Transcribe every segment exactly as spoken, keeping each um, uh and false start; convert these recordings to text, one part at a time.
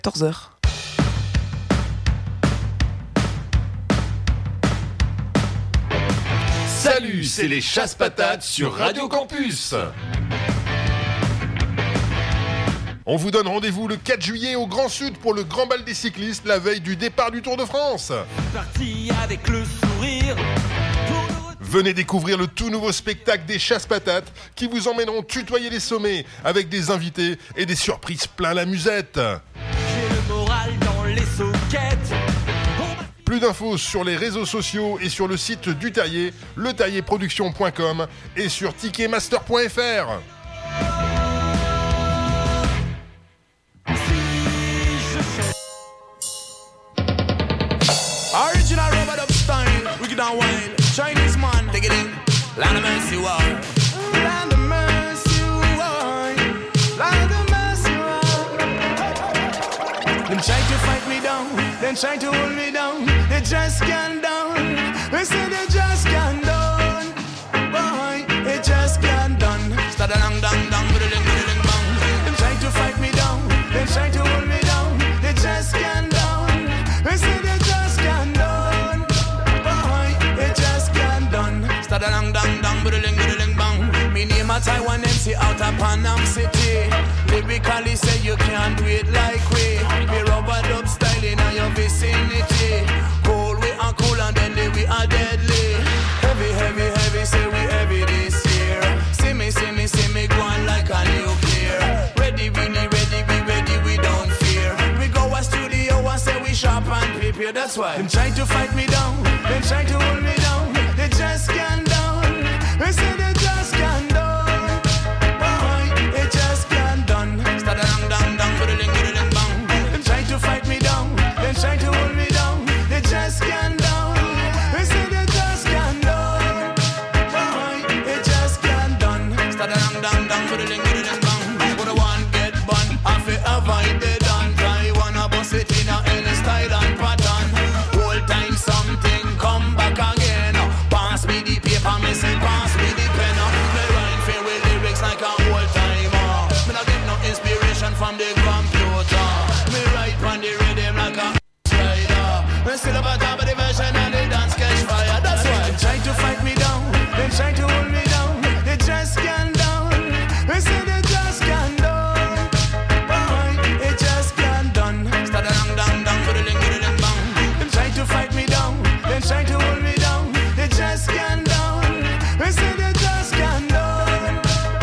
quatorze heures. Salut, c'est les Chasse-Patates sur Radio Campus. On vous donne rendez-vous le quatre juillet au Grand Sud pour le Grand Bal des cyclistes, la veille du départ du Tour de France. Parti avec le sourire. Venez découvrir le tout nouveau spectacle des Chasse-Patates qui vous emmèneront tutoyer les sommets avec des invités et des surprises plein la musette. J'ai le moral dans les soquettes. Plus d'infos sur les réseaux sociaux et sur le site du Taillé, le taillé production point com et sur ticketmaster point f r. Original rubber dub style, wicked and wild. Chinese man, dig it in. Land of mercy, war. Land of mercy, war. Land of mercy, war. Them try to fight me down, them try to hold me down. They just can't down. They say they just can't down. Boy, they just can't done. Start a long, dong, dong, biddling, biddling, bang. Them try to fight me down, them try to hold me down. They just can't down. They say they just can't done. Boy, they just can't done. Start a long, dong, dong, biddling, biddling, bang. Me name a Taiwan M C out of Panam City. Lyrically say you can't do it like we. Me rubber dub style in your vicinity. Cold we are cool and deadly we are deadly. Heavy, heavy, heavy, say we heavy this year. See me, see me, see me go on like a nuclear. Ready, really, ready, we ready, we don't fear. We go a studio and say we sharp and prepare. That's why them trying to fight me down, them trying to hold me down. They just can't down. They say they just can't down. Boy, they just can't done. Start a long, down, down, biddling, biddling, bang. Them trying to fight me down, them trying to hold me down. They just can't down. They say they just can't down. Boy, they just can't done. Start a long, down, down, biddling, biddling, bang. But the one get bun, I feel avoid the done. Try wanna bust it in a any style and pattern. Whole time something come back again. Pass me the paper, me say pass me the pen. Me write fair with lyrics like a old timer. Me not get no inspiration from the computer. Me write on the rhythm like a rider. Me still up on top of the version and the dance catch fire. That's why they try to fight me down. They try to hold me down. They just can't down. They say they just can't down. Boy, they just can't done. Start a long, down, down, biddling, biddling, bang. They try to fight me down. They try to hold me down. They just can't down. They say they just can't down.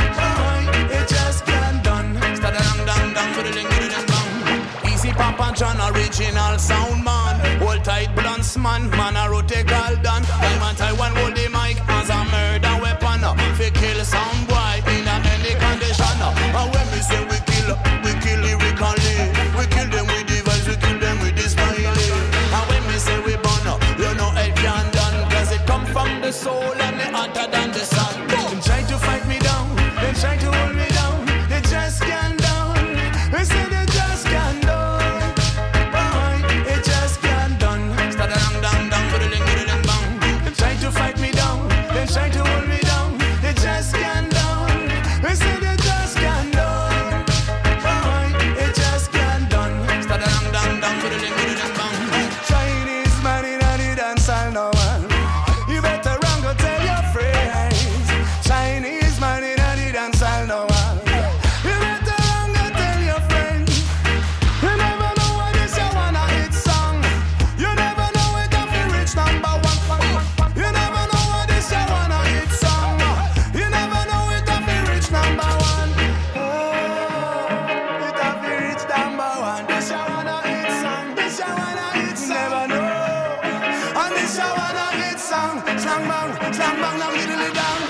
Boy, they just can't done. Start a long, down, down, biddling, biddling, bang. Easy Papa John, original sound man. Hold tight, blunts man, man a rotate all done. Diamond Taiwan hold the mic as a murder weapon. Fi kill some boy in a any condition. And when we say we kill, we kill lyrically. We kill them with device, we kill them with this smiley. And when we say we burn, you know it can done. Cause it come from the soul and it hotter than the sun. Them try to fight me down, they try to hold me down. They just can't down. They say they just can't down. Boy, they just can't done. Start a long, down, down, biddling, biddling, bang. They try to fight me down, they try to hold me down. They just can't down. They say they just can't down. Boy, they just can't done. Start a long, down, down, biddling, biddling, bang. Chinese man in a dance hall no one. You better run go tell your friends. Chinese man in a dance hall no one. You better run go tell your friends. You never know what this you wanna hit song. You never know it if you reach number one. You never know what this you wanna hit song. You never know it if you reach number one. Oh, it if you reach number one. This you wanna hit song. This you wanna hit song. Never know. And this you wanna hit song. Slang bang, slang bang, now middle it down.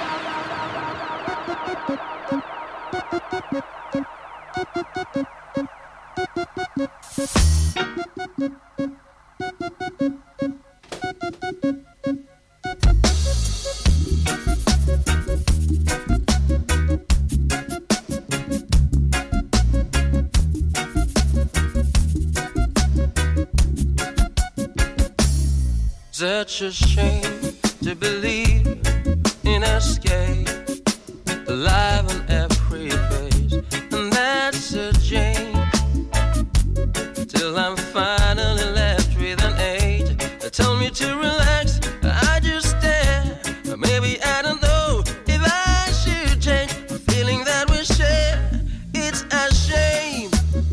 Such a shame to believe in escape, alive on every face, and that's a shame. till I'm finally left with an eight. Tell me to relax, I just stare. Maybe I don't know if I should change the feeling that we share. It's a shame.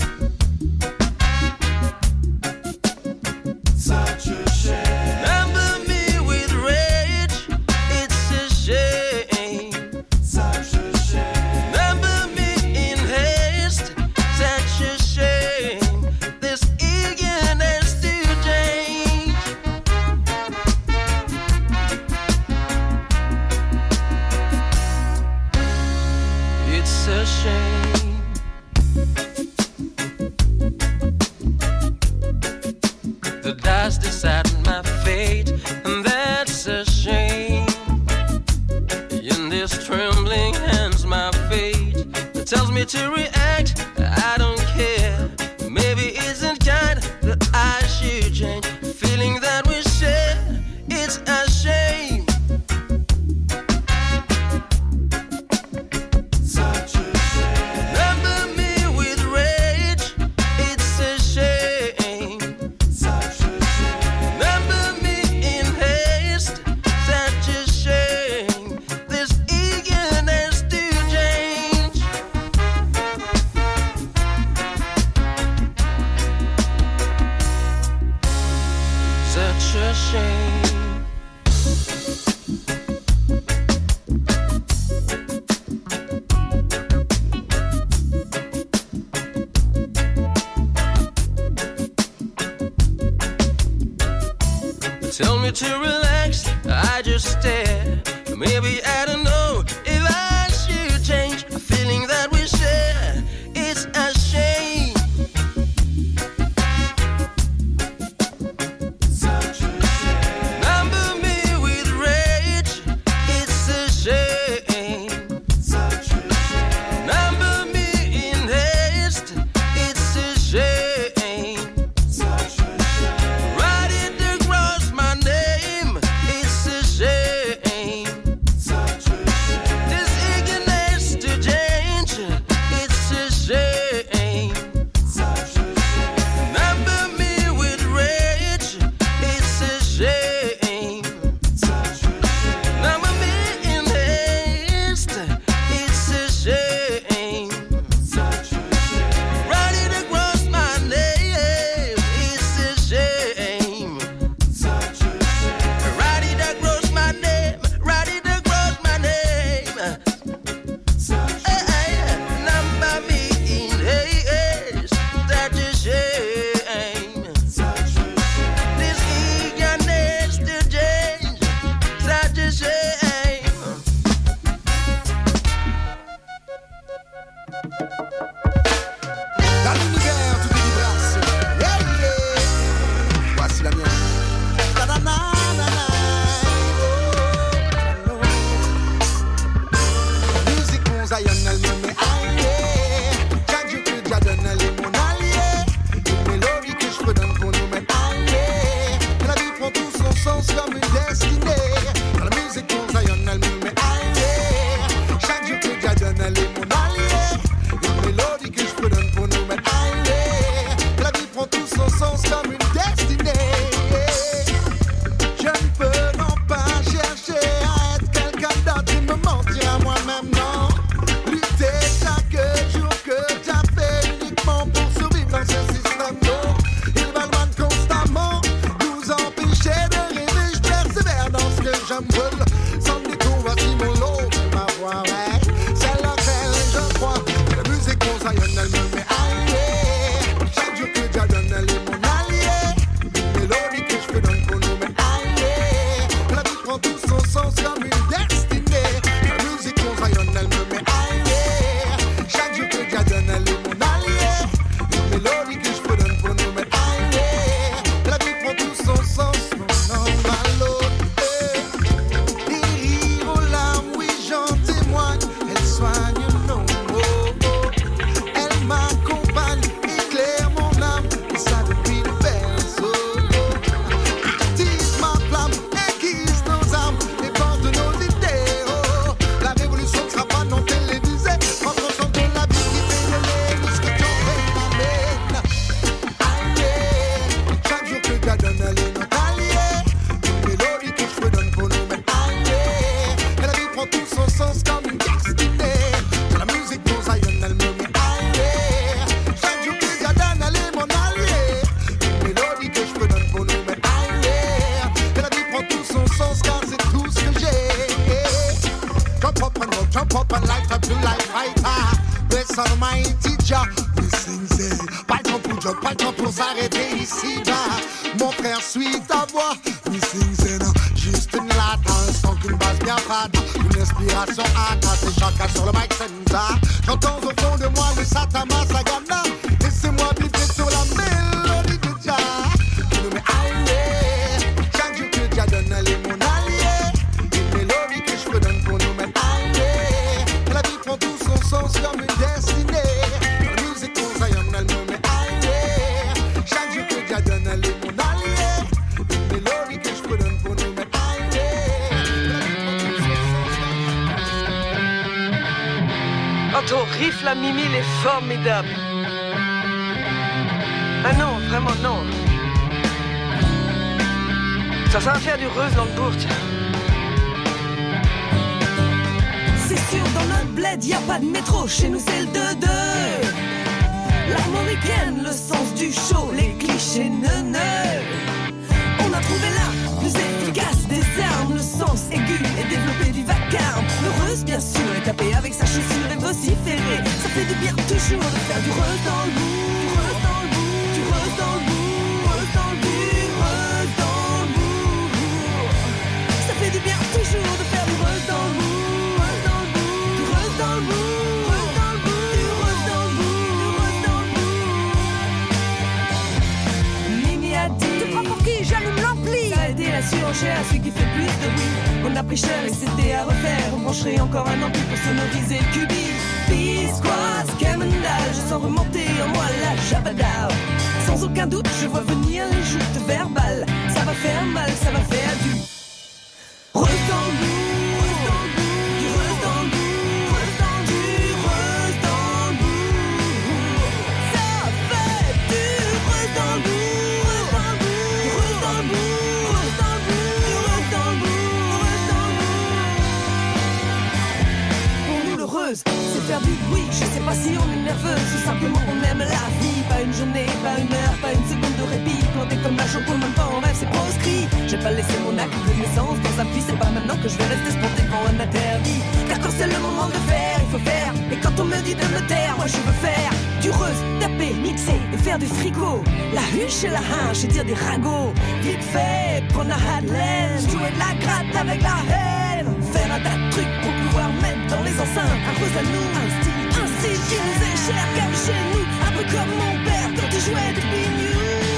Such a shame. Number me with rage. It's a shame. Such a shame. Number me in haste. Such a shame. This eagerness to change. It's a shame. The dice decided my fate, and that's a shame. In this trembling hands, my fate tells me to react. I don't care. Maybe isn't kind that I should change. Feeling that we share, it's a shame. Such a shame. Number me with rage, it's a shame. Such a shame. Number me in haste, such a shame. This eagerness to change. Such a shame. Tell me to relax, I just stare. Maybe I don't know if I should change a feeling that we share. It's a shame. Such a shame. Number me with rage. It's a shame. Such a shame. Number me in haste. It's a shame. Such a shame. Write it across my name. It's a shame. Such a job, pas le temps pour s'arrêter ici-bas. Mon frère suit ta voix, missing c'est non, juste une latence, sans qu'une base bien fade, une inspiration attache, et chacun sur le mic senza. J'entends au fond de moi le Satama Sagana, laissez-moi vibrer sur la mélodie de Jah. Tu nous mets alliés, chaque jour que Jah donne, elle est mon allié. Une mélodie que je redonne pour nous mettre alliés. La vie prend tout son sens comme une destinée. La musique qu'on Zion, elle me met alliés. Chaque jour que Jah donne, elle est mon allié. Une mélodie que je redonne pour nous mettre Quand on riff la Mimi, il est formidable. Ah non, vraiment non. Ça, ça va faire du Reuse dans le bourg, tiens. C'est sûr, dans notre bled, y a pas de métro. Chez nous, c'est le deux deux. L'armoricaine, le sens du show, les clichés neuneux. On a trouvé là, plus efficace des armes. Le sens aigu et développé du vacarme. Heureuse, bien sûr, est tapée avec sa chaussure et vociférée. Ça fait du bien toujours de faire du Reuse dans le bout. Du Reuse dans le bout, du Reuse dans le bout. Reuse dans le bout, Reuse dans le bout. Ça fait du bien toujours de faire du Reuse dans le bout. Reuse dans le bout, du Reuse dans le bout. Reuse dans le bout, du Reuse dans le bout. Du Reuse dans le bout. Mimi a dit, tu crois pour qui j'allume l'ampli? Ça a été la surenchère, celui qui fait plus de bruit. On a pris cher et c'était à refaire. On brancherait encore un ampli pour sonoriser le cubi. Bisquas, Camendal, je sens remonter en moi la jabada. Sans aucun doute, je vois venir les joutes verbales. Ça va faire mal, ça va faire du Reuse dans le bout, Reuse dans le bout, du Reuse dans le bout, Reuse dans le bout, Reuse dans le bout. Ça fait du Reuse dans le bout, Reuse dans le bout, du Reuse dans le bout, Reuse dans le bout, du Reuse dans le bout, Reuse dans le bout. Pour nous le Reuse, c'est faire du bruit. Je sais pas si on est nerveux, ou simplement on aime la vie. Pas une journée, pas une heure, pas une seconde de répit. Planté comme la choco, même pas en rêve, c'est proscrit. J'ai pas laissé mon acte de naissance dans un puits. C'est pas maintenant que je vais rester sponté devant un interdit. Car quand c'est le moment de faire, il faut faire. Et quand on me dit de me taire, moi je veux faire du Reuse, taper, mixer et faire du frigo. La huche et la hache et dire des ragots. Vite fait, prendre la Hadley, jouer de la gratte avec la haine. Faire un tas de trucs pour pouvoir mettre dans les enceintes un Reuse à nous, un style, un style qui nous est cher, car chez nous, un peu comme mon père quand il jouait des bignous.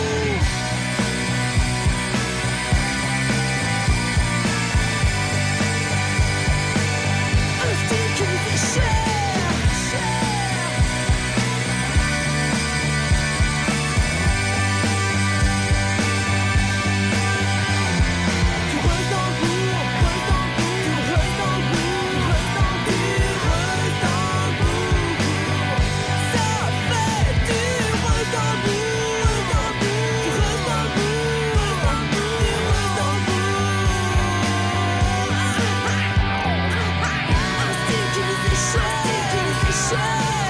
Un style qui nous est cher, cher. Du Reuse dans le bout, Reuse dans le bout, du Reuse dans le bout, Reuse dans le bout, Reuse dans le bout. Ça fait du Reuse dans le bout, Reuse dans le bout, du Reuse dans le bout, Reuse dans le bout, du Reuse dans le bout. Un style qui nous est cher, un style qui nous est cher.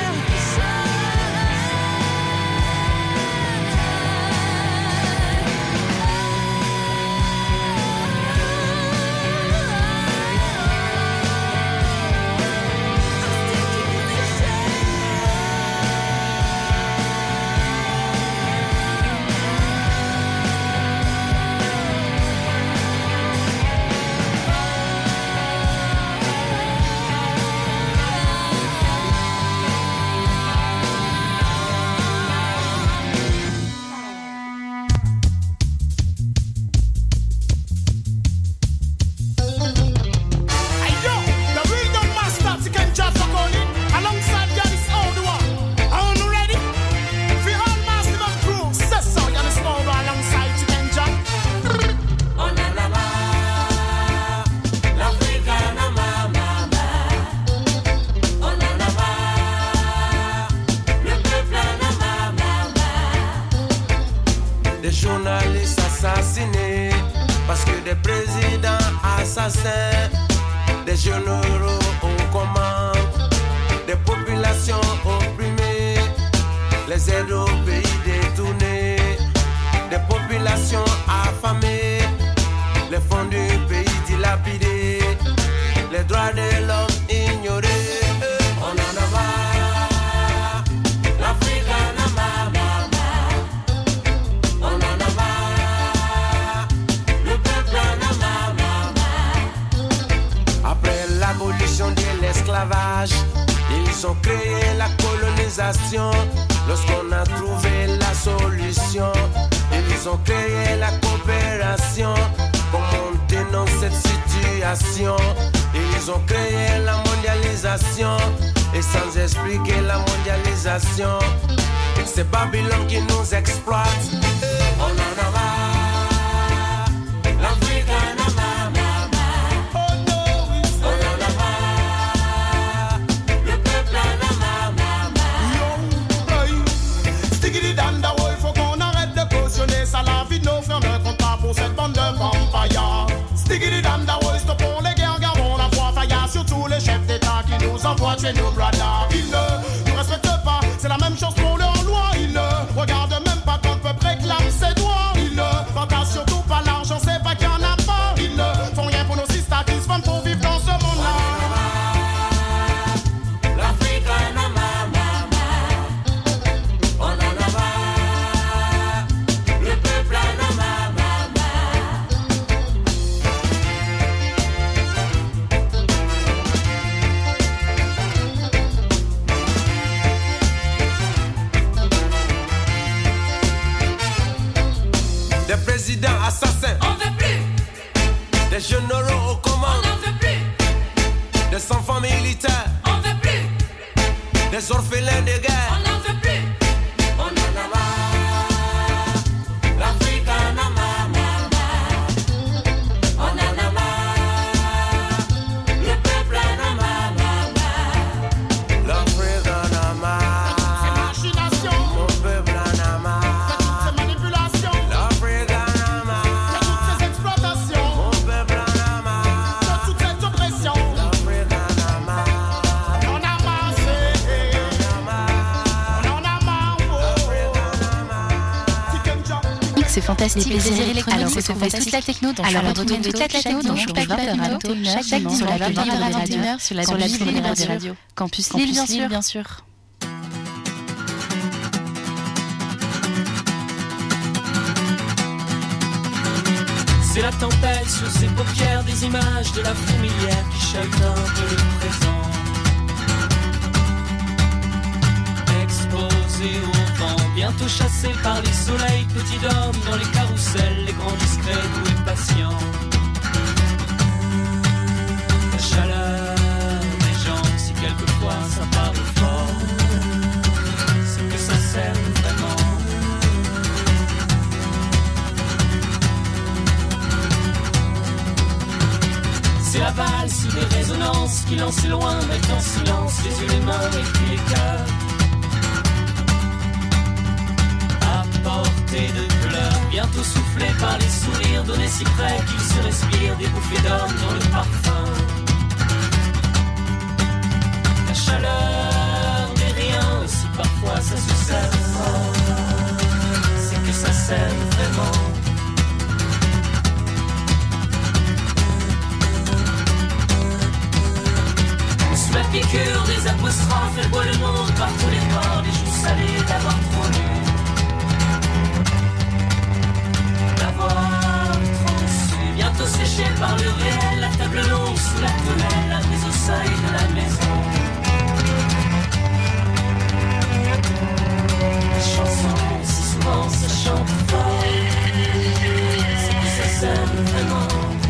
Hey yo, the real young master, Chicken Jah Fakoli, alongside Yanis Oldua. Are you ready? For all massive and crew, say so, Yanis Oldua alongside Chicken Jah. Oh na na na, l'Afrique na ma ma ma. Oh na na na, le peuple na ma ma ma. Des journalistes assassinés parce que des présidents assassins, des généraux aux commandes, des populations opprimées, les aides au pays détournés, des populations affamées, les fonds du pays dilapidés, les droits de l'homme ignorés. On en a marre, l'Afrique en a marre, marre, marre. Ils ont créé la colonisation lorsqu'on a trouvé la solution. Ils ont créé la coopération pour monter dans cette situation. Ils ont créé la mondialisation et sans expliquer la mondialisation, c'est Babylone qui nous exploite. On en a marre, l'Afrique en a marre, marre. Oh non, on en a marre, le peuple en a marre, marre. Yo, sticky danda, il faut qu'on arrête de cautionner ça. La vie de nos frères ne compte pas pour cette bande de vampires. Sticky danda, stoppons les guerres, gardons la foi. Faillant sur tous les chefs d'État qui nous envoient chez nos brothers. Ils ne nous respectent pas, c'est la même chose pour leur loi. Ils ne regardent même pas quand le peuple réclame ses droits. Ils ne partagent surtout pas l'argent, c'est pas qu'il y en a pas. Ils ne font rien pour nos sisters qui se font pour vivre dans ce monde-là. L'Afrique en a marre, marre, marre. On en a marre, le peuple en a marre, marre, marre. Des présidents assassins, On veut plus, des généraux aux commandes, on n'en veut plus, des enfants militaires, on veut plus, des orphelins de guerre. on n'en veut plus. On en a marre, l'Afrique en a marre, marre, marre. On en a marre, le peuple en a marre, marre, marre. L'Afrique en a marre, ces machinations, mon peuple en a marre, ces manipulations. L'Afrique en a marre, toutes ces exploitations, mon peuple en a marre, de toute cette oppression. L'Afrique en a marre, on a marre, c'est, on a marre, on en a marre, oh. C'est fantastique, les plaisirs électroniques, alors retrouvez toute la techno dans Alors retrouvez toute la techno dans chaque vingt heures à vingt et une heures chaque dimanche sur la bulle libre de vingt et une heures sur la bulle libre de radio. Campus Lille, bien sûr. C'est la tempête sur ses paupières, des images de la fourmilière qui chahutent un peu le présent. Exposé au vent, bientôt chassé par les soleils, petit homme dans les carousels, les grands discrets, doux et patients. La chaleur des gens, si quelquefois ça parle fort, c'est que ça sert vraiment. C'est la valse des résonances qui lancent loin, mettent en silence les yeux, les mains et puis les cœurs. À portée de pleurs, bientôt soufflés par les sourires, donnés si près qu'ils se respirent, des bouffées d'hommes dans le parfum. La chaleur des riens, et si parfois ça se sert fort, c'est que ça sert vraiment. La piqûre des apostrophes, elle boit le nom par tous les bords, les joues salées d'avoir trop lu, d'avoir trop su, bientôt séché par le réel, la table longue sous la tonnelle, la prise au seuil de la maison. La chanson, si souvent ça chante fort, c'est que ça sert vraiment.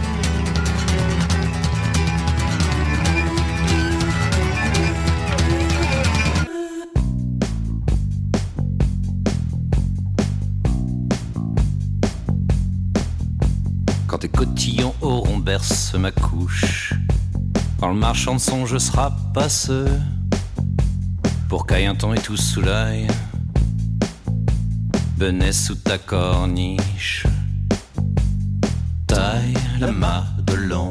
Quand tes cotillons auront bercé ma couche, quand le marchand de songe sera passé, pour qu'Aillanton et tout sous l'œil, venez sous ta corniche, taille la Madelon,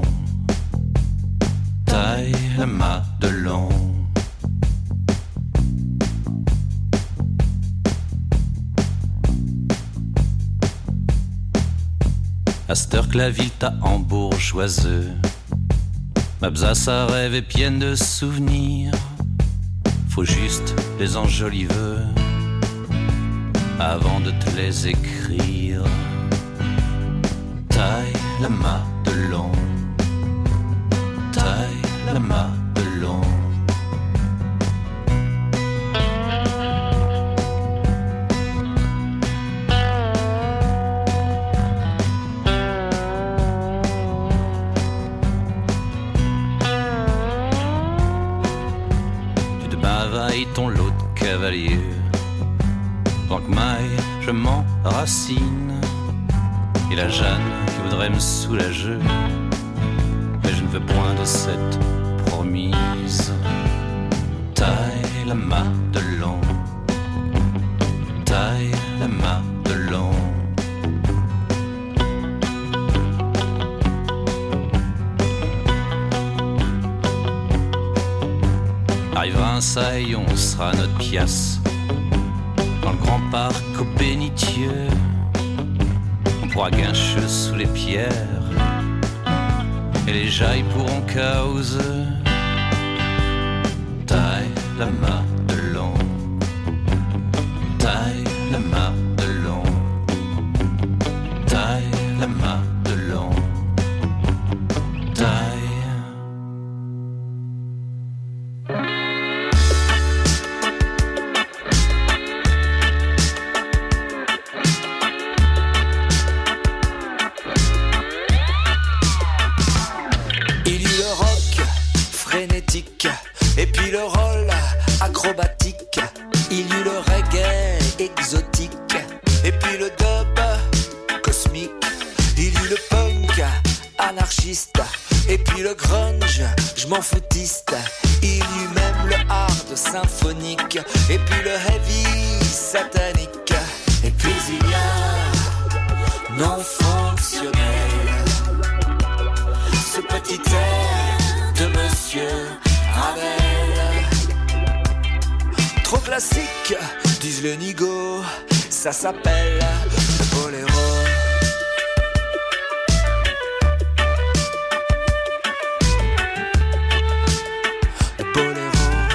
taille la Madelon. À cette heure que la ville t'a embourgeoiseux, ma besace à rêve est pleine de souvenirs. Faut juste les enjoliver avant de te les écrire. Taille la Madelon, taille la Madelon, ton lot de cavaliers. Tant que maille, je m'enracine. Et la Jeanne qui voudrait me soulager. Mais je ne veux point de cette promise. Taille la Madelon. Taille la Madelon. Arrivera un saille, on sera notre pièce. Dans le grand parc au bénitieux, on pourra guincher sous les pierres. Et les jailles pourront causer. Taille la Madelon. Taille la Madelon. Taille la Madelon. Taille. Et puis le roll acrobatique, il y eut le reggae exotique, et puis le dub cosmique, il y eut le punk anarchiste, et puis le grunge, je m'en foutiste, il y eut même le hard symphonique, et puis le heavy satanique, et puis il y a non fonctionnel, ce petit air de Monsieur Ravel. Trop classique, disent les nigauds, ça s'appelle le boléro. Le boléro.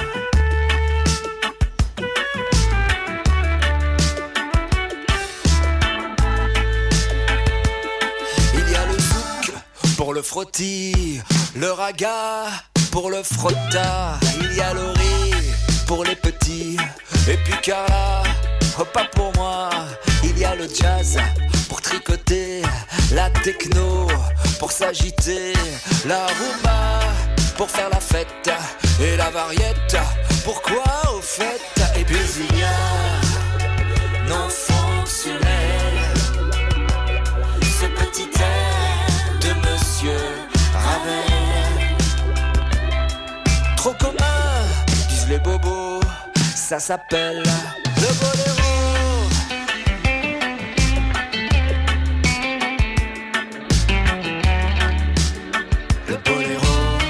Il y a le zouk pour le frottis, le raga pour le frotta, il y a le riz pour les petits, et puis Carla, oh pas pour moi, il y a le jazz pour tricoter, la techno pour s'agiter, la rumba pour faire la fête, et la variette, pourquoi au fait, et puis il y a non fonctionnel, ce petit air de Monsieur Ravel. Trop commun, disent les bobos, ça s'appelle le boléro. Le boléro.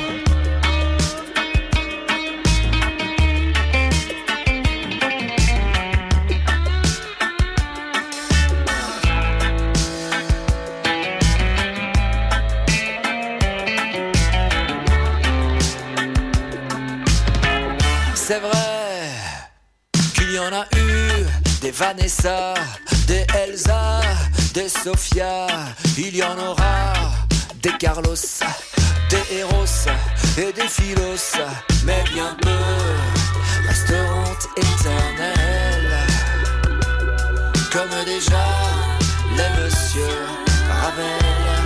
C'est vrai qu'il y en a eu des Vanessa, des Elsa, des Sophia. Il y en aura des Carlos, des Eros et des Philos. Mais bien peu resteront éternels, comme déjà les Monsieur Ravel.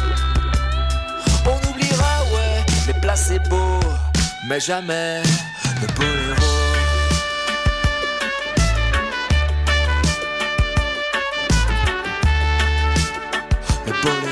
On oubliera, ouais, les placebos, mais jamais le boléro. Le boléro.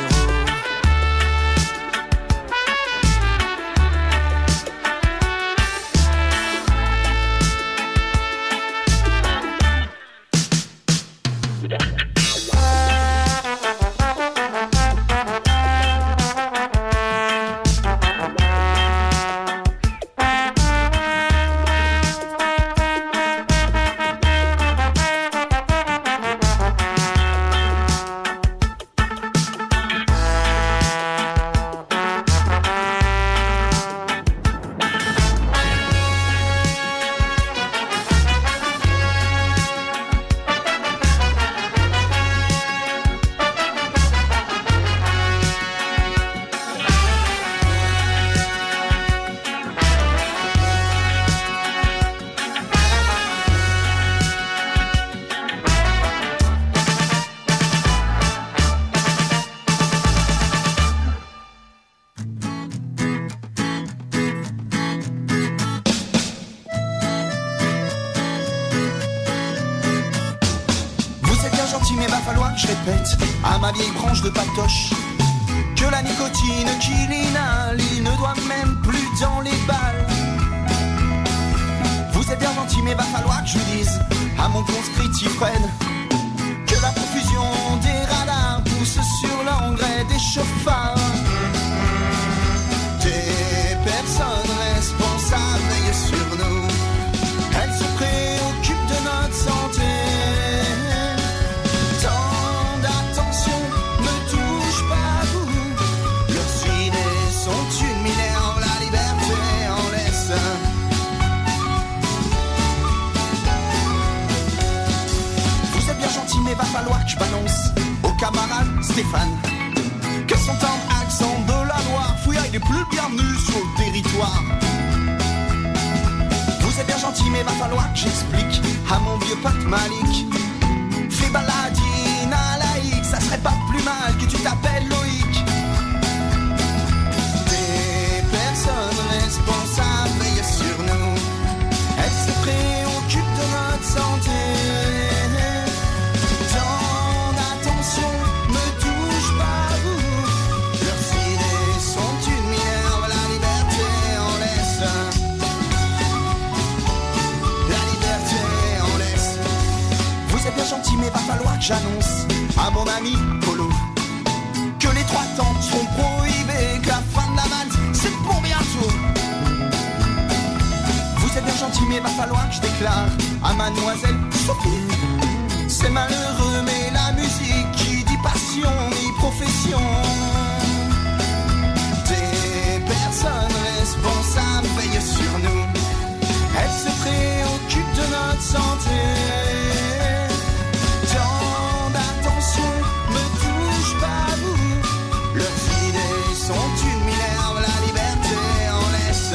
va falloir que je répète à ma vieille branche de patoche que la nicotine qui l'inhalie ne doit même plus dans les balles. Vous êtes bien gentil, mais va falloir que je dise à mon conscrit Tifred que la profusion des radars pousse sur l'engrais des chauffards. Des personnes responsables veillent sur nous, elles se préoccupent de notre santé. Tant d'attention ne touche pas vous, leurs idées sont une minerve, la liberté en laisse. Vous êtes bien gentil, mais va falloir que je balance au camarade Stéphane que son tendre accent de la Loire fouillaille n'est plus le bienvenu sur le territoire. Vous êtes bien gentil, mais va falloir que j'explique à mon vieux pote Malik. Fais baladine à laïque, ça serait pas plus mal que tu t'appelles Loïc. Des personnes responsables veillent sur nous, elles se préoccupent de notre santé. Tant d'attention ne touche pas vous, leurs idées sont une minerve, la liberté en laisse. La liberté en laisse. Vous êtes bien gentil, mais va falloir que j'annonce à mon ami Polo que les trois temps seront prohibés, que la fin de la valse c'est pour bientôt. Vous êtes bien gentil, mais va falloir que je déclare à mademoiselle Sophie c'est malheureux, mais la musique qui dit passion ni profession. Des personnes responsables veillent sur nous, elles se préoccupent de notre santé. Tant d'attention ne touche pas vous, leurs idées sont une minerve, la liberté en laisse.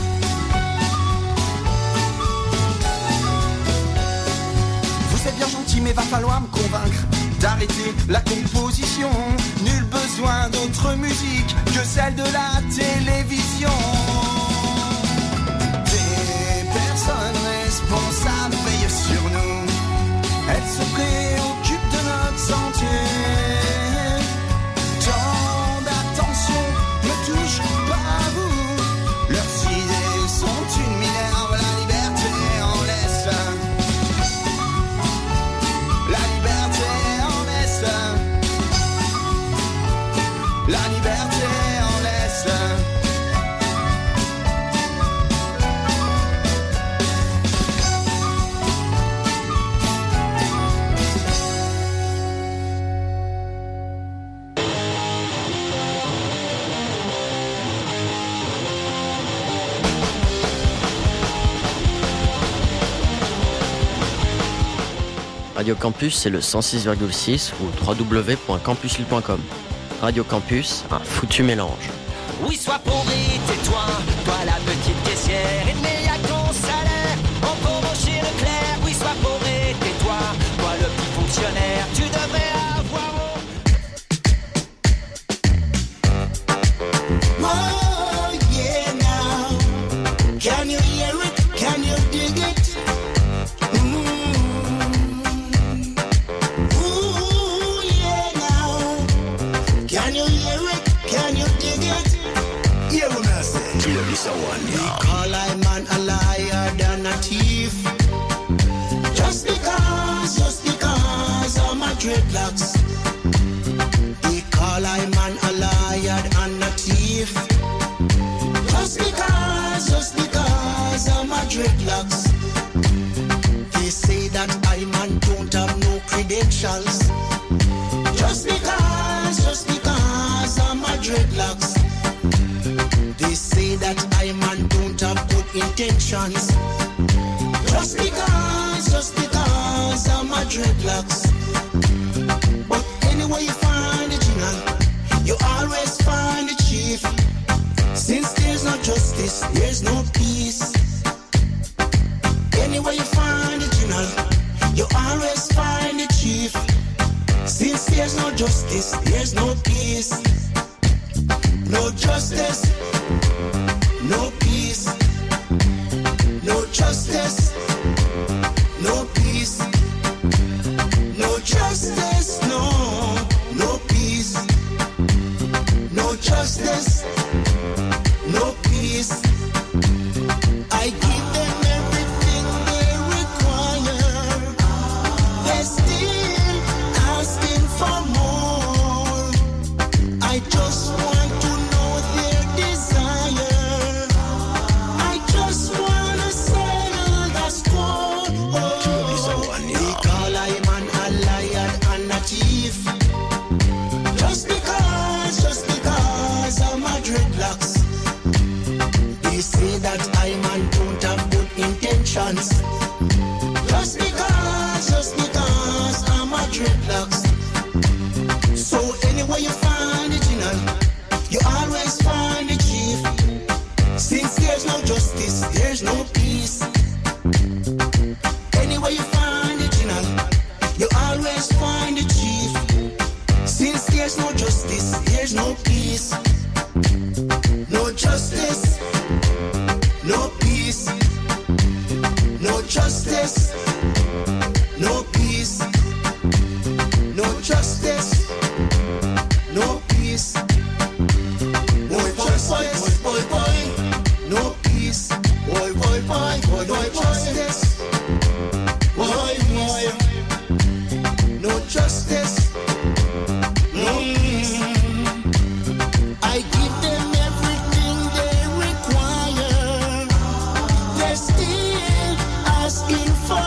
Vous êtes bien gentil, mais va falloir me convaincre d'arrêter la composition. Nul besoin d'autre musique que celle de la télévision. Des personnes responsables veillent sur nous, elles se préoccupent de notre santé. Tant d'attention ne touche pas à vous, leurs idées sont une minerve, la liberté en laisse. La liberté en laisse. La liberté en laisse. Radio Campus, c'est le cent six virgule six ou w w w point campus lille point com. Radio Campus, un foutu mélange. Oui, sois pauvre et tais-toi, toi la petite caissière, et mais y'a ton salaire, en pauvre chez Leclerc. Oui, sois pauvre et tais-toi, toi le petit fonctionnaire, tu devrais avoir oh, yeah, now. Can you hear it? Can you dig it? We call I man a liar than a thief, just because, just because of my dreadlocks. We call I man a liar and a thief, just because, just because of my dreadlocks. They say that I man don't have no credentials, just because, just because of my dreadlocks. They say that I man don't have good intentions, just because, just because of my dreadlocks. But anyway you find the general, you always find the chief. Since there's no justice, there's no peace. Anyway you find the general, you always find the chief. Since there's no justice, there's no peace. No justice, no peace. No justice, no peace. No justice, justice, no peace. I give them everything they require. They're still asking for more. I just want to know their desire. I just want to settle the score. Oh, they call I man a liar and a thief. Just because, just because of my dreadlocks. They say that I man don't have good intentions. Just because, just because of my dreadlocks. So anywhere you find the general, you always find the chief. Since there's no justice, there's no peace. Anywhere you find the general, you always find the chief. Since there's no justice, there's no peace. No justice, no peace. No justice, no peace. No justice, no peace. No justice, boy, boy, boy. No peace, boy, boy, boy, boy. No justice, boy, boy. No justice, no peace. I give them everything they require. They're still asking for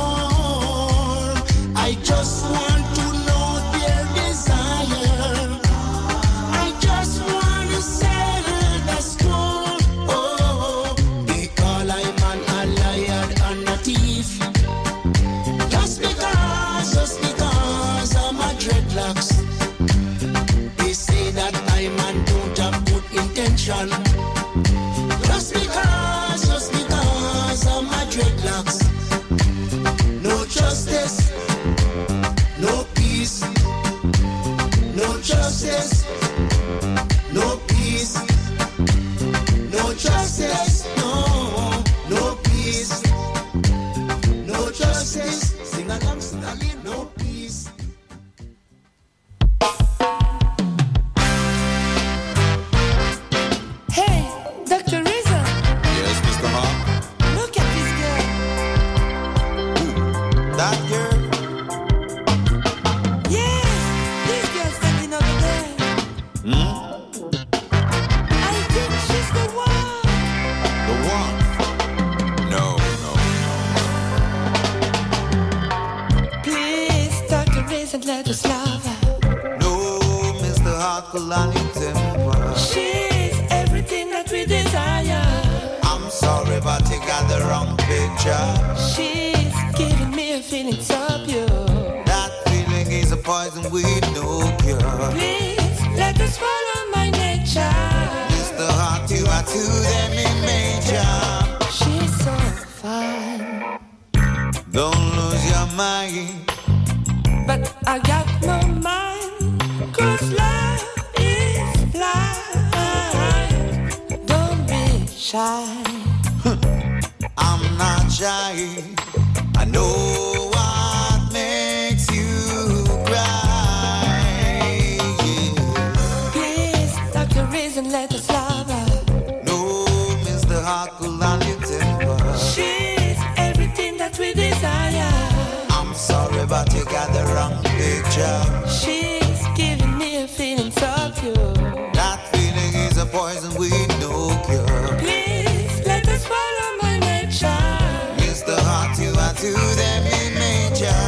more. I just want to know their desire. I just want to settle the score. Oh, they call I man a liar and a thief. Just because, just because of my dreadlocks. They say that I man don't have good intention. Just because, just because of my dreadlocks. No justice, no peace. No justice, no peace. No justice, no, no peace. No justice, sing along, sing along, no peace. Hey, Doctor Rizzo, Yes, Mister Hawk. look at this girl. That girl. Yes, this girl standing over there. Hmm? I think she's the one. The one. No, no, Please, Doctor Rizzo, let us love her. no. No, Mister Hawk, on your temper. She's everything that we desire. I'm sorry, but you got the wrong picture. She's giving me a feeling so pure. That feeling is a poison with no cure. Please, let us follow my nature. Mister Hawk, you are to them in major. She's so fine, Don't lose your mind. but I got no mind. Cause love is blind. Don't be shy. I'm not shy. I know what makes you cry. Yeah. Please, Doctor Reason, let us love her. No, Mister Hawk, on your temper. She's everything that we desire. I'm sorry, but you got the wrong picture. She's giving me a feeling so pure. That feeling is a poison with no cure. Please, let us follow my nature. Mister Hawk, you are to them in nature.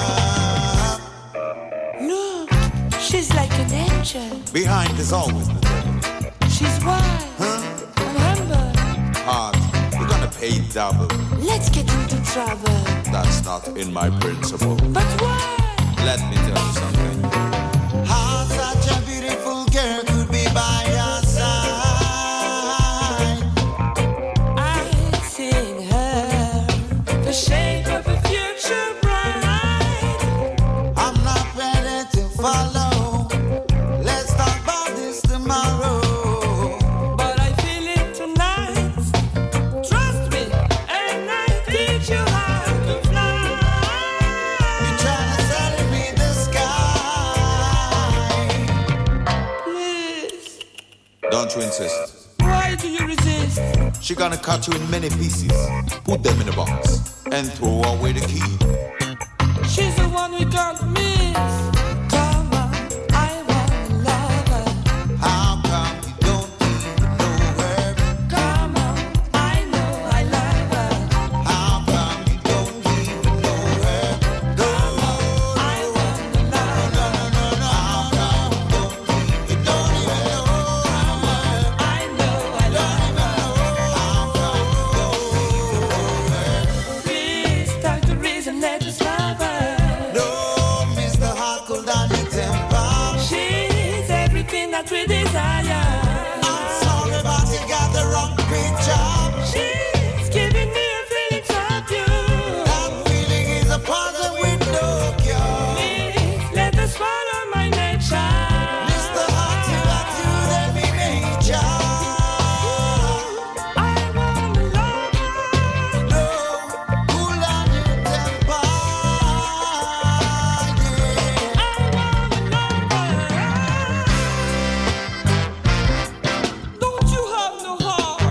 Look, she's like an angel. Behind is always the devil. She's wise Huh? and humble. Hawk, you're gonna pay double. Let's get into trouble. That's not in my principle. But why? Let me tell you something. How such a beautiful girl could be by your side? I sing her the shape of a future bride. I'm not ready to follow. Let's talk about this tomorrow. But I feel it tonight. Trust me, and I teach you how to fly. You're trying to sell me the sky. Please, Don't you insist? Why do you resist? She gonna cut you in many pieces, put them in a box, and throw away the key. She's the one we can't miss. Come on, I wanna love her. How come you don't even know her? Come on, I know I love her. How come you don't even know her? Come on, I wanna love her. No, no, no, how come you don't, you don't even know her? I know I love her. How come you don't even know her? Please talk to reason, let us love her. No, Mister Hot cold on the temper. She's everything that we desire. I'm sorry, but you got the wrong picture. She's giving me a feeling of you. That feeling is a poison with no cure. Please let us follow my nature. Mister Hot, you got to the big nature. I wanna love her. No, cool on your temper. Don't you have no heart?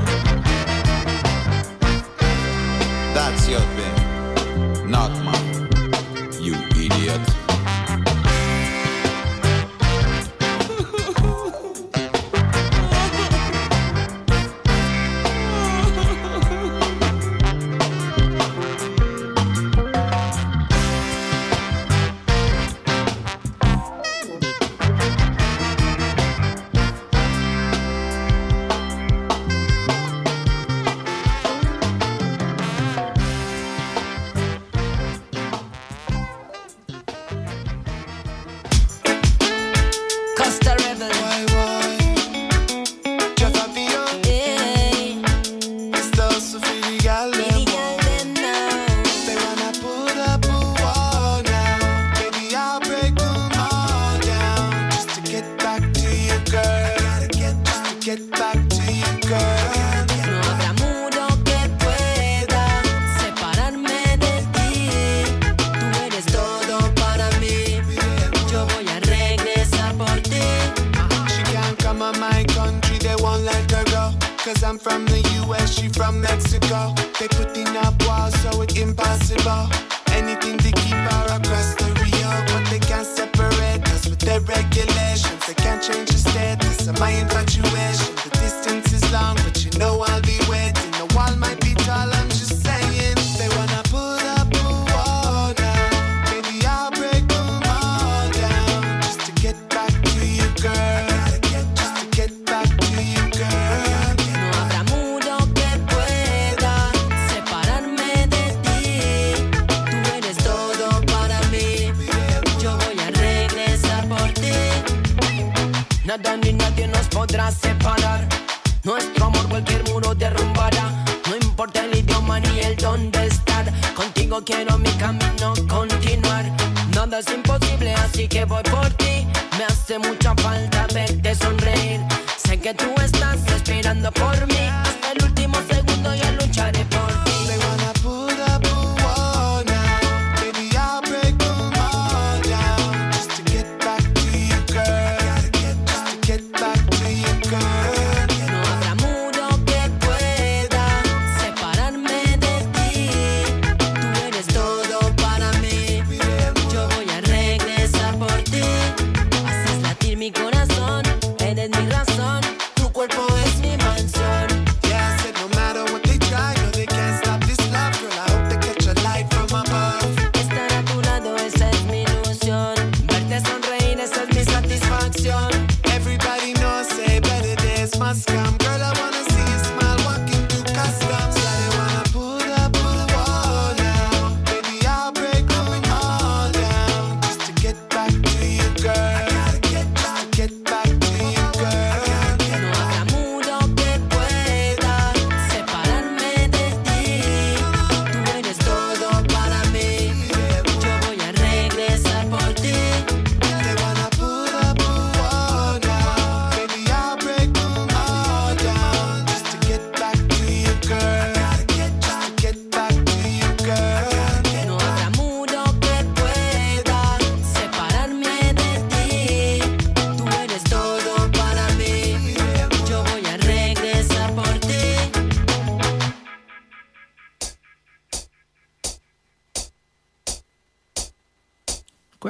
That's your thing, not mine. You idiot. Costa Rebel. Why, why? Just a feel. Hey, It's just a feeling, girl. baby girl, them now. They wanna put up a wall now. Baby, I'll break them all down just to get back to you, girl. Gotta get just to get back to you, girl. No habrá muro que pueda separarme de ti. Tú eres todo para mí. Yo voy a regresar por ti. She can't come on my country, they won't let her go. Cause I'm from the U S, she from Mexico. They putting up walls, so it's impossible. Anything to keep her across the Rio, but they can't separate us with their regulations. They can't change the status of my infatuation. The distance is long, but you know I'll be waiting. The wall might be tall, I'm just saying. They wanna put up a wall now. Baby, I'll break them all down just to get back to you, girl. Just to get back to you, girl. No habrá muro que pueda separarme de ti. Tú eres todo para mí. Yo voy a regresar por ti. Nada ni nadie nos podrá separar. Nuestro amor cualquier muro derrumbará. No importa el idioma ni el dónde estar. Contigo quiero mi camino continuar. Nada es imposible, así que voy por ti. Me hace mucha falta verte sonreír. Sé que tú estás esperando por mí. Hasta el último segundo yo lucharé por ti. They wanna put up a wall now. Baby, I'll break them all down just to get back to you, girl. Just to get back to you, girl. No habrá muro que pueda separarme de ti. Tú eres todo para mí. Yo voy a regresar por ti. Haces latir mi corazón. Eres mi razón. Tu cuerpo es mi mansión.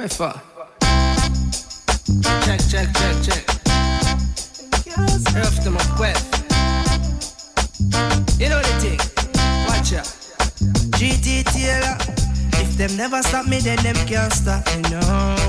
Cypher. Check, check, check, check. Rough to my quest. You know the thing. Watch out. G T Taylor. If them never stop me, then them can't stop me, no.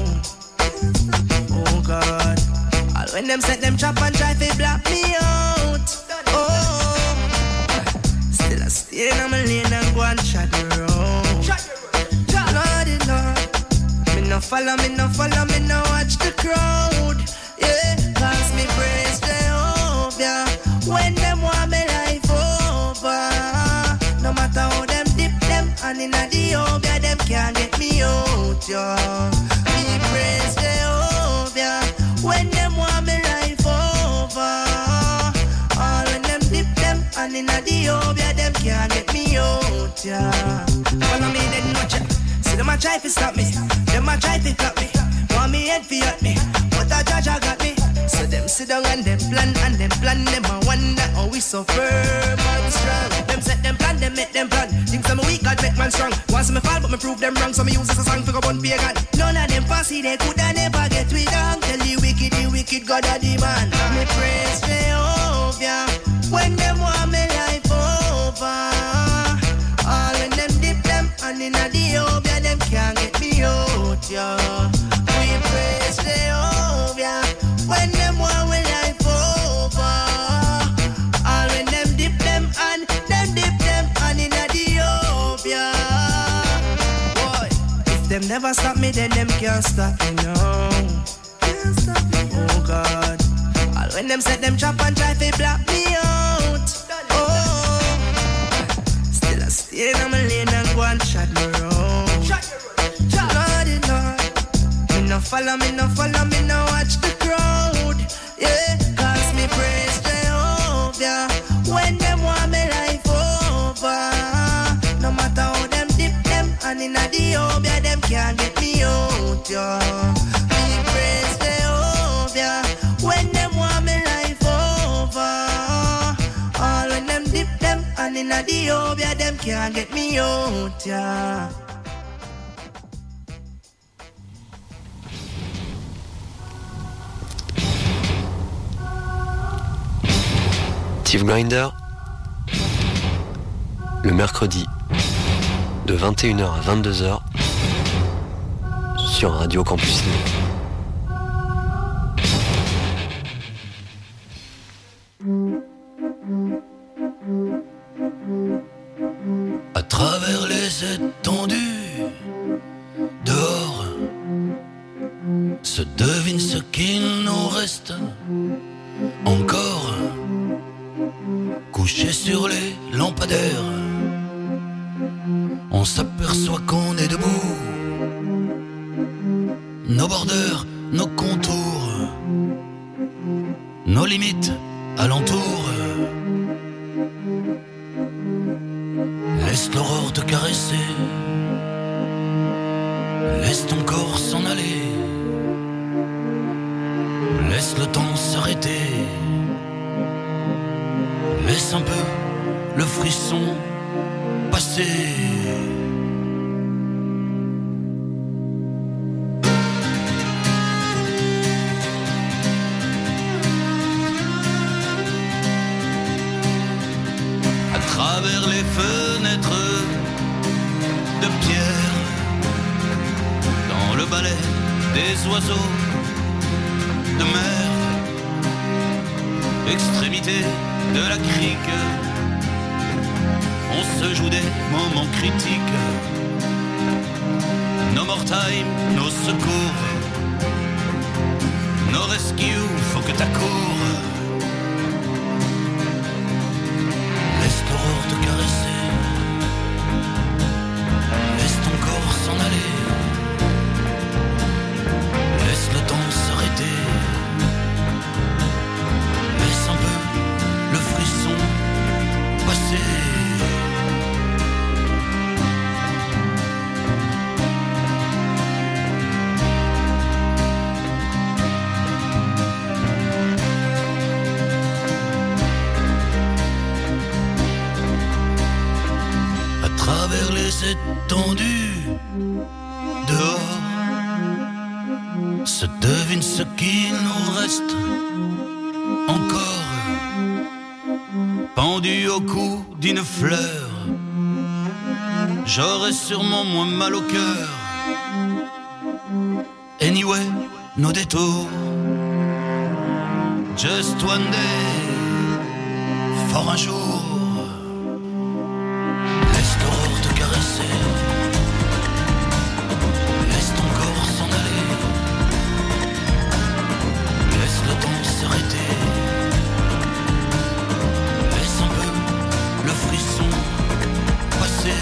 Oh God. All when them set them trap and try to block me out. Oh. Still I stay in my lane and go and shot the road. Lordy Lord. Me no follow, me no follow, me no watch the crowd. Yeah, cause me praise Jehovah. When them want me life over. No matter how them dip them and in a the over, them can't get me out, yo. Me praise Jehovah. When them want me life over. All when them dip them and in a the over, them can't get me out, yo. Follow me then watch ya. See them a try to stop me. Them a try to flop me. Want me head fi at me. But a judge a got me. So them sit down and them plan and them plan. Them a wonder how we so firm and strong. Them set them plan, them make them plan. Things I'm a weak, God make man strong. Once me fall, but me prove them wrong. So me use this a song to go on pagan. None of them fancy, they coulda never get we down. Tell the wicked, the wicked God a the man. Me praise Jehovah. When them want me life over. All when them dip them and in a the over, them can't get me out, yo. We praise Jehovah. When them want we life over. All when them dip them and them dip them and in a the over. Boy, if them never stop me, then them can't stop me, no. Can't stop me, oh God. All when them set them trap and try to block me out. Oh, still I stay in my lane and go and shot me road. Lordy Lord. Me no follow, me no follow, me no watch the crowd. Yeah, cause me praise Jehovah. When them want me life over. No matter how them dip them and in a the over, them can't get me out, yo. Me praise Jehovah. When them want me life over. All when them dip them and in a the over, them can't get me out, yeah. Steve Grinder, le mercredi de vingt et une heures à vingt-deux heures sur Radio Campus Lille. À travers les étendues, dehors, se devine ce qu'il nous reste encore. Couché sur les lampadaires, on s'aperçoit qu'on est debout. Nos bordeurs, nos contours, nos limites alentour. Laisse l'aurore te caresser, laisse ton corps s'en aller, laisse le temps s'arrêter. Laisse un peu le frisson passer. À travers les fenêtres de pierre, dans le balai des oiseaux de mer, extrémité de la crique, on se joue des moments critiques. No more time, nos secours, nos rescues, faut que t'accours. Laisse l'aurore te caresser, laisse ton corps s'en aller, laisse le temps s'arrêter. Laisse un peu le frisson passer. À travers les étendues, dehors, se devine ce qu'il nous reste encore, pendu au cou d'une fleur. J'aurais sûrement moins mal au cœur. Anyway, nos détours. Just one day, fort un jour. Laisse l'aurore te caresser. Laisse ton corps s'en aller. Laisse le temps s'arrêter. Laisse un peu le frisson passer.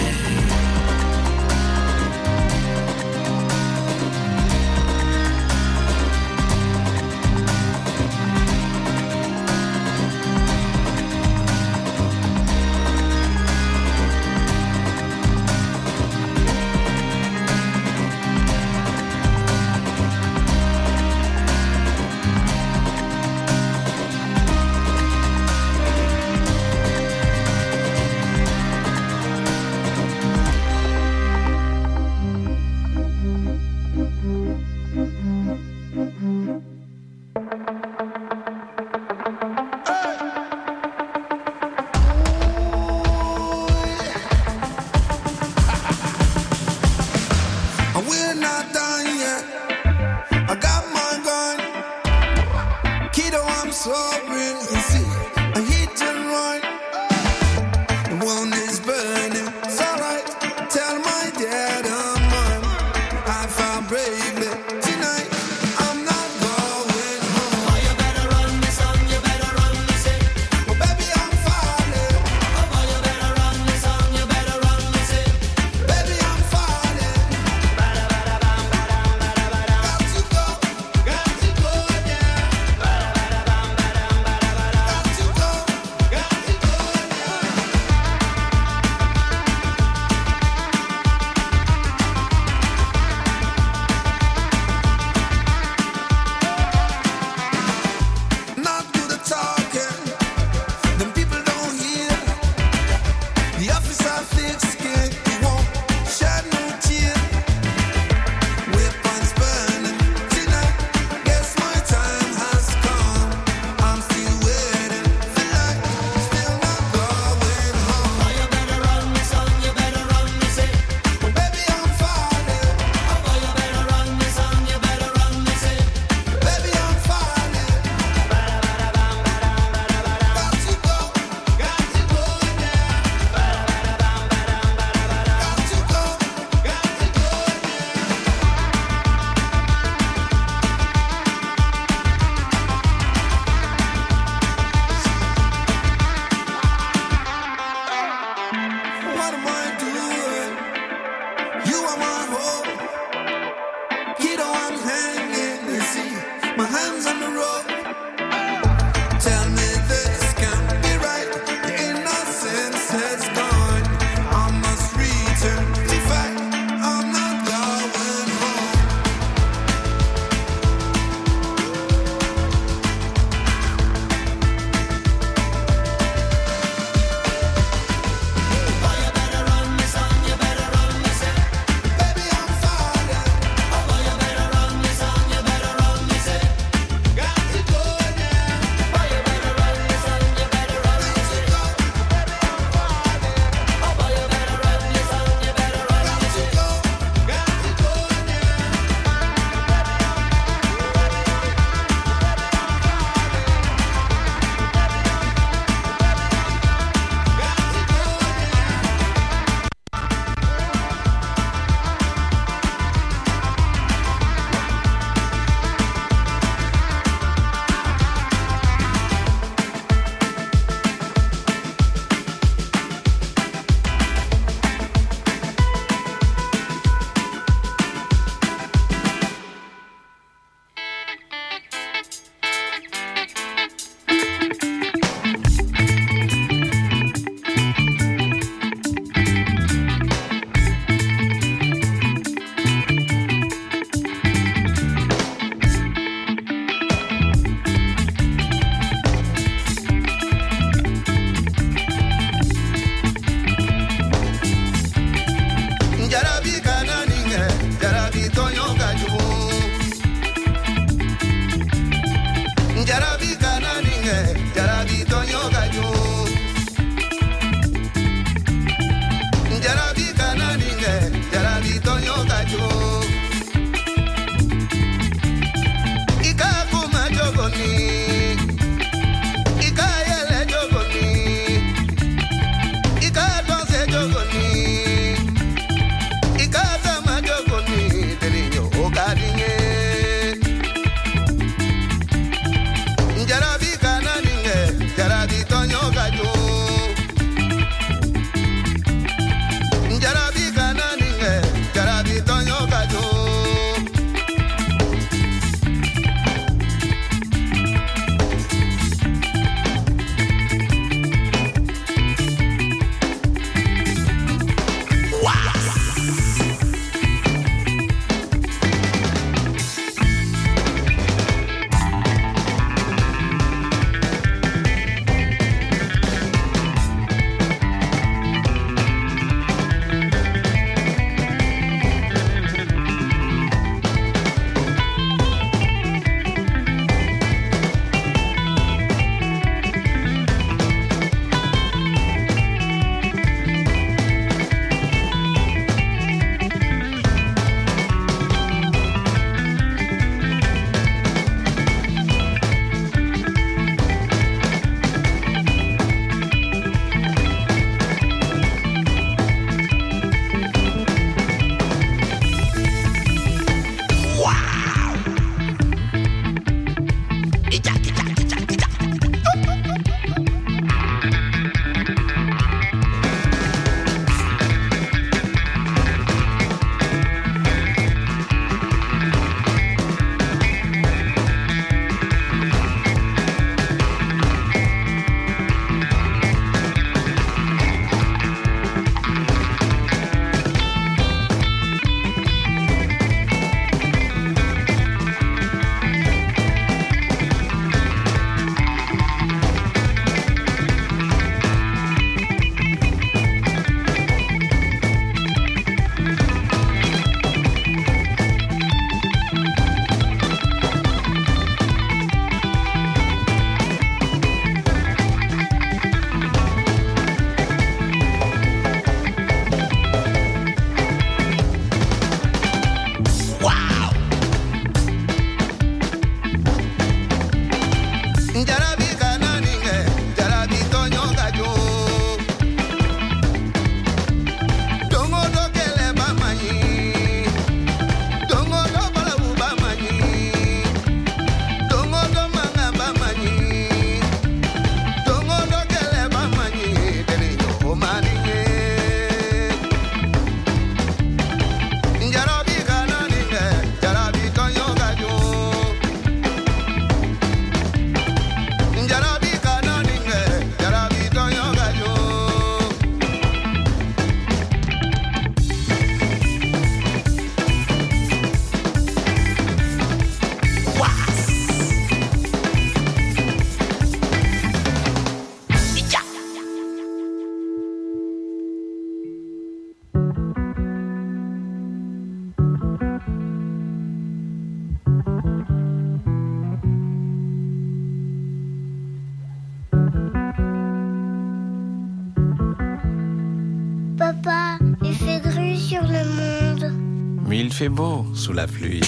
fait beau sous la pluie.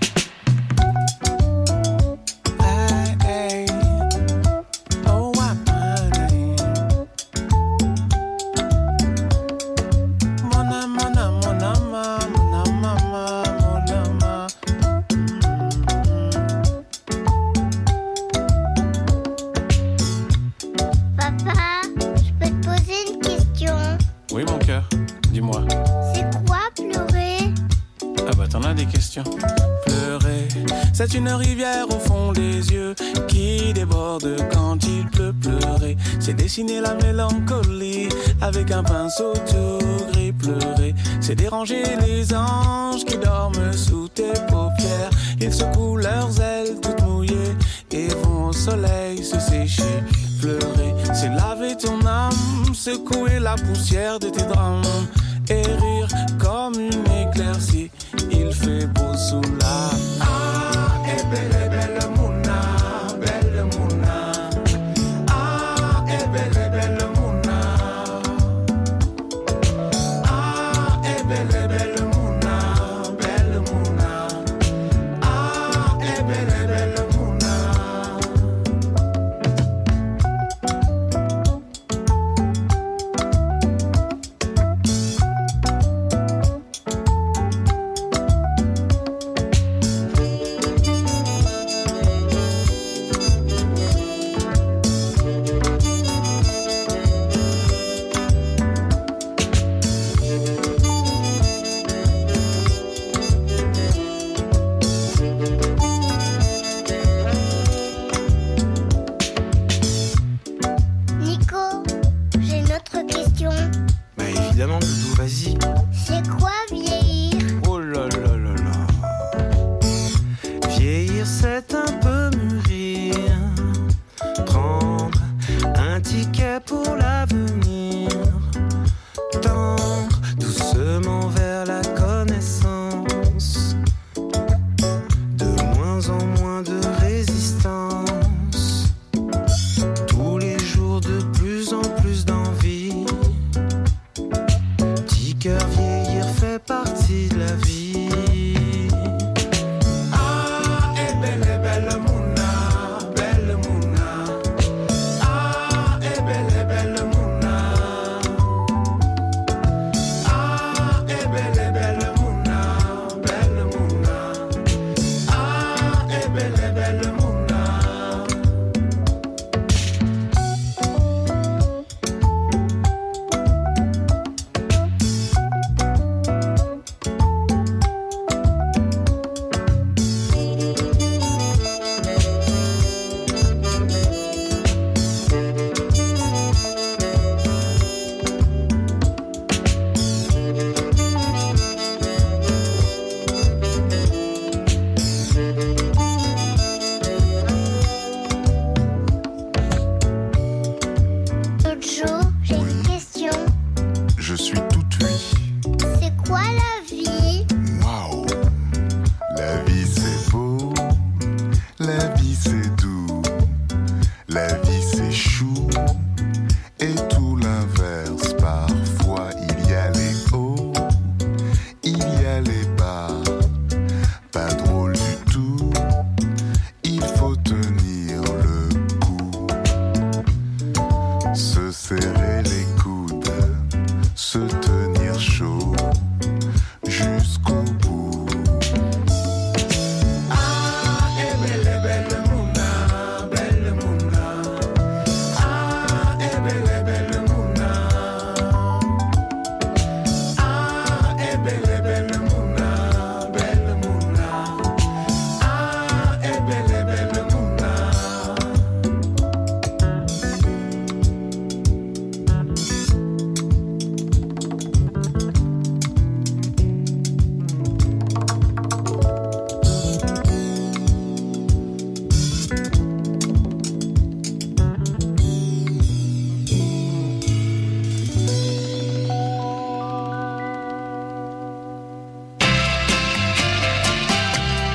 C'est une rivière au fond des yeux qui déborde quand il pleut pleurer. C'est dessiner la mélancolie avec un pinceau tout gris. Pleurer, c'est déranger les anges qui dorment sous tes paupières. Ils secouent leurs ailes toutes mouillées et vont au soleil se sécher. Pleurer, c'est laver ton âme, secouer la poussière de tes drames et rire comme une éclaircie. Il fait beau sous la... Ah, et belle, belle mouna, belle mouna. Ah, et belle, belle mouna. Ah, et belle, belle mouna, belle mouna. Ah, et belle, belle mouna. Belle mouna.